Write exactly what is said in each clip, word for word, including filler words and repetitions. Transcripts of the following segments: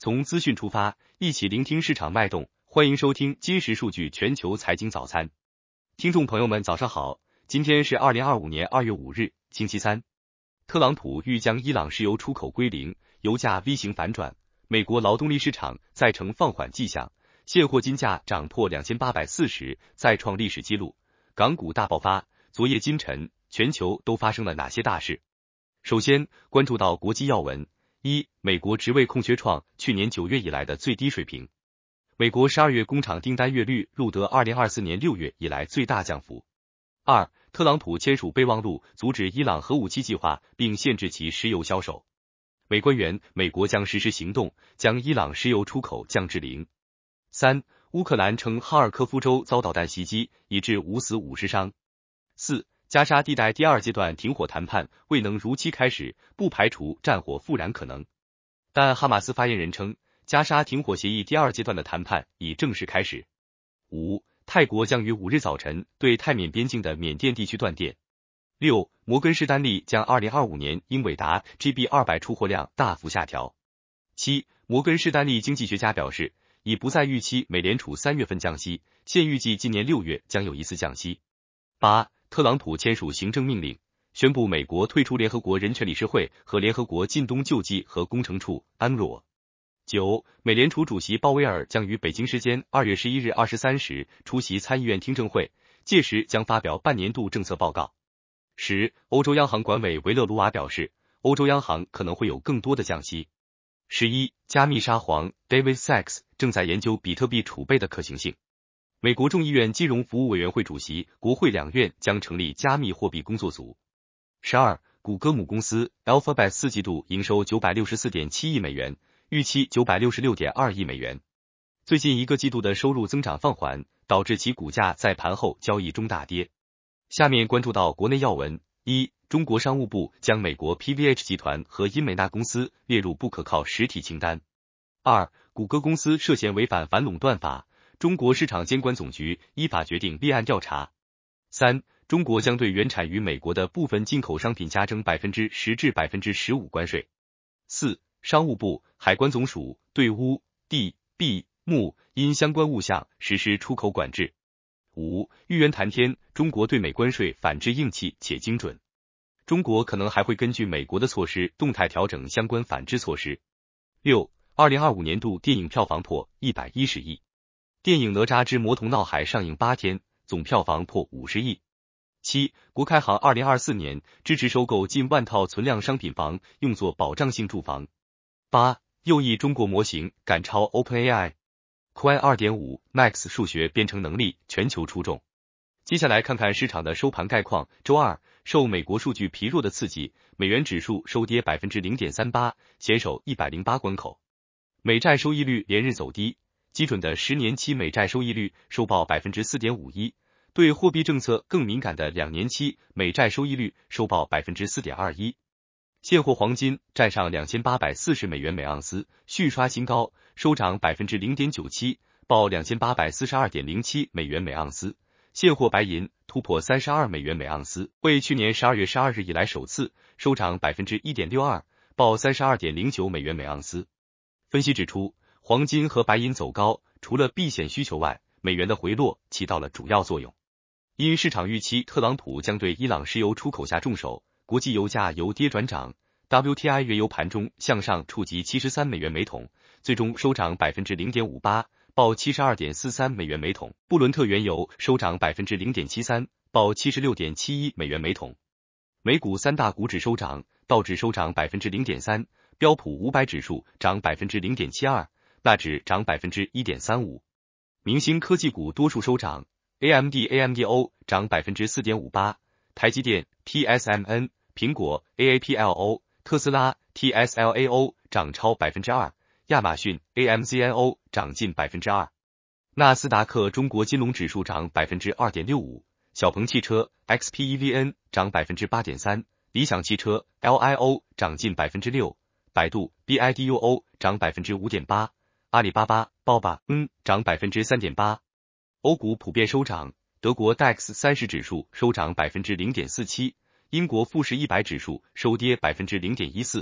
从资讯出发，一起聆听市场脉动。欢迎收听今时数据全球财经早餐。听众朋友们早上好，今天是二零二五年二月五日，星期三。特朗普欲将伊朗石油出口归零，油价 V 型反转，美国劳动力市场再呈放缓迹象，现货金价涨破两千八百四十，再创历史纪录。港股大爆发，昨夜今晨，全球都发生了哪些大事？首先关注到国际要闻。一、美国职位空缺创去年九月以来的最低水平。美国十二月工厂订单月率录得二零二四年六月以来最大降幅。二、特朗普签署备忘录，阻止伊朗核武器计划，并限制其石油销售。美官员，美国将实施行动，将伊朗石油出口降至零。三、乌克兰称哈尔科夫州遭导弹袭击，已致五死五十伤。四、加沙地带第二阶段停火谈判未能如期开始，不排除战火复燃可能。但哈马斯发言人称，加沙停火协议第二阶段的谈判已正式开始。五、泰国将于五日早晨对泰缅边境的缅甸地区断电。六、摩根士丹利将二零二五年英伟达 G B 二百 出货量大幅下调。七、摩根士丹利经济学家表示，已不再预期美联储三月份降息，现预计今年六月将有一次降息。八、特朗普签署行政命令，宣布美国退出联合国人权理事会和联合国近东救济和工程处 U N R W A。九、美联储主席鲍威尔将于北京时间二月十一日二十三时出席参议院听证会，届时将发表半年度政策报告。十、欧洲央行管委维勒卢瓦表示，欧洲央行可能会有更多的降息。十一、加密沙皇 David Sachs 正在研究比特币储备的可行性。美国众议院金融服务委员会主席，国会两院将成立加密货币工作组。十二、谷歌母公司 Alphabet 四季度营收 九百六十四点七亿美元，预期 九百六十六点二亿美元。最近一个季度的收入增长放缓，导致其股价在盘后交易中大跌。下面关注到国内要闻。一、中国商务部将美国 P V H 集团和英美纳公司列入不可靠实体清单。二、谷歌公司涉嫌违反反垄断法，中国市场监管总局依法决定立案调查。三、中国将对原产于美国的部分进口商品加征百分之十至百分之十五关税。四、商务部、海关总署对钨、锑、钡、钼因相关物项实施出口管制。五、玉渊谈天，中国对美关税反制硬气且精准。中国可能还会根据美国的措施动态调整相关反制措施。六、二零二五年度电影票房破一百一十亿。电影《哪吒之魔童闹海》上映八天，总票房破五十亿。七、国开行二零二四年支持收购近万套存量商品房，用作保障性住房。八、右翼中国模型赶超 OpenAI。Quai 二点五 Max 数学编程能力全球出众。接下来看看市场的收盘概况。周二，受美国数据疲弱的刺激，美元指数收跌 百分之零点三八， 险守一百零八关口。美债收益率连日走低，基准的十年期美债收益率收报 百分之四点五一， 对货币政策更敏感的两年期美债收益率收报 百分之四点二一。现货黄金站上两千八百四十美元每盎司，续刷新高，收涨 百分之零点九七， 报 两千八百四十二点零七美元每盎司。现货白银突破三十二美元每盎司，为去年十二月十二日以来首次，收涨 百分之一点六二， 报 三十二点零九美元每盎司。分析指出，黄金和白银走高，除了避险需求外，美元的回落起到了主要作用。因市场预期特朗普将对伊朗石油出口下重手，国际油价由跌转涨 ，W T I 原油盘中向上触及七十三美元每桶，最终收涨 百分之零点五八， 报 七十二点四三美元每桶。布伦特原油收涨 百分之零点七三， 报 七十六点七一美元每桶。美股三大股指收涨，道指收涨 百分之零点三， 标普五百指数涨 百分之零点七二， 纳指涨 百分之一点三五。明星科技股多数收涨 ，A M D、A M D O 涨 百分之四点五八， 台积电、T S M N、苹果、A A P L O、特斯拉、T S L A O 涨超 百分之二， 亚马逊、A M Z N O 涨近 百分之二。纳斯达克中国金龙指数涨 百分之二点六五， 小鹏汽车 X P E V N 涨 百分之八点三， 理想汽车 L I O 涨近 百分之六， 百度 B I D U O 涨 百分之五点八， 阿里巴巴包吧嗯涨 百分之三点八。欧股普遍收涨，德国 D A X 三十指数收涨 百分之零点四七， 英国富时一百指数收跌 百分之零点一四，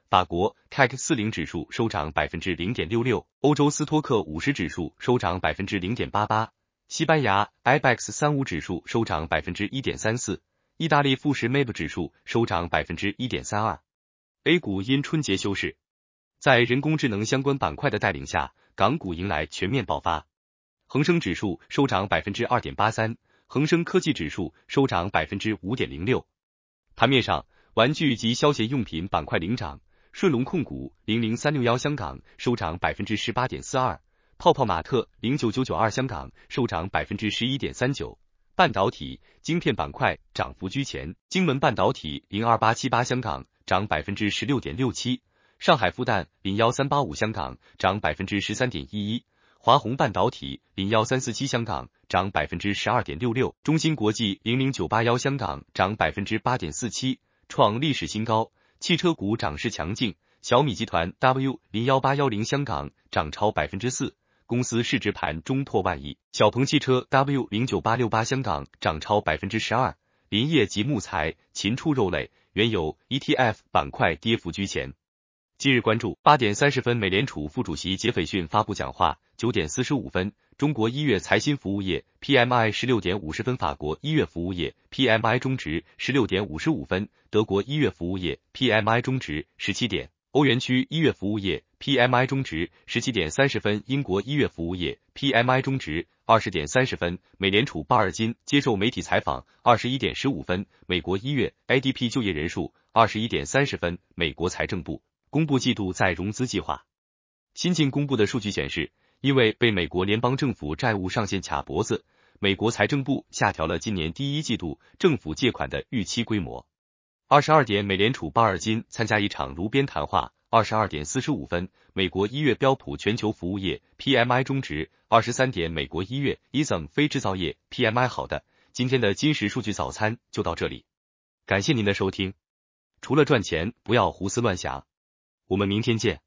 法国 C A C 四十 指数收涨 百分之零点六六， 欧洲斯托克五十指数收涨 百分之零点八八， 西班牙 I B E X 三十五 指数收涨 百分之一点三四， 意大利富时 M A B 指数收涨 百分之一点三二。 A 股因春节休市，在人工智能相关板块的带领下，港股迎来全面爆发。恒生指数收涨 百分之二点八三， 恒生科技指数收涨 百分之五点零六。 盘面上，玩具及消闲用品板块领涨，顺隆控股零零三六一香港收涨 百分之十八点四二， 泡泡玛特零九九九二香港收涨 百分之十一点三九。 半导体、晶片板块涨幅居前，晶门半导体零二八七八香港涨 百分之十六点六七， 上海复旦零一三八五香港涨 百分之十三点一一， 华虹半导体零一三四七香港涨 百分之十二点六六， 中芯国际零零九八一香港涨 百分之八点四七， 创历史新高。汽车股涨势强劲，小米集团 W零一八一零香港涨超 百分之四， 公司市值盘中破万亿。小鹏汽车 W零九八六八香港涨超 百分之十二， 林业及木材、禽畜肉类、原油 E T F 板块跌幅居前。今日关注，八点三十分美联储副主席杰斐逊发布讲话，九点四十五分中国一月财新服务业 P M I 十六点五十分，法国一月服务业 P M I 中值 十六点五十五分，德国一月服务业 P M I 中值 十七点，欧元区一月服务业 P M I 中值 十七点三十分，英国一月服务业 P M I 中值 二十点三十分。美联储鲍尔金接受媒体采访，二十一点十五分，美国一月 A D P 就业人数，二十一点三十分，美国财政部公布季度再融资计划。新近公布的数据显示，因为被美国联邦政府债务上限卡脖子，美国财政部下调了今年第一季度政府借款的预期规模。二十二点，美联储鲍尔金参加一场炉边谈话。二十二点四十五分，美国一月标普全球服务业 P M I 中值。二十三点，美国一月 I S M 非制造业 P M I。 好的，今天的金石数据早餐就到这里，感谢您的收听。除了赚钱，不要胡思乱想。我们明天见。